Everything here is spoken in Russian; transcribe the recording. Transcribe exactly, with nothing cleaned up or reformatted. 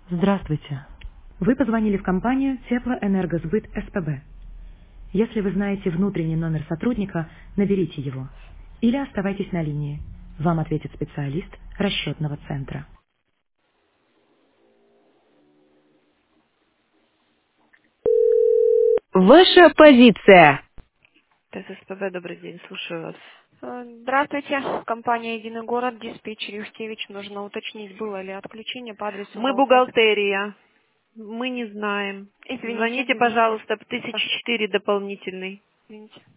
Здравствуйте. Вы позвонили в компанию Теплоэнергосбыт СПБ. Если вы знаете внутренний номер сотрудника, наберите его. Или оставайтесь на линии. Вам ответит специалист расчетного центра. Ваша позиция. ТССПБ, добрый день, слушаю вас. Э, Здравствуйте, компания «Единый город», диспетчер Юхтевич. Нужно уточнить, было ли отключение по адресу Мы колл-центра. бухгалтерия. Мы не знаем. Извините, Звоните, извините. пожалуйста, по А, тысяча четыре дополнительный. Извините.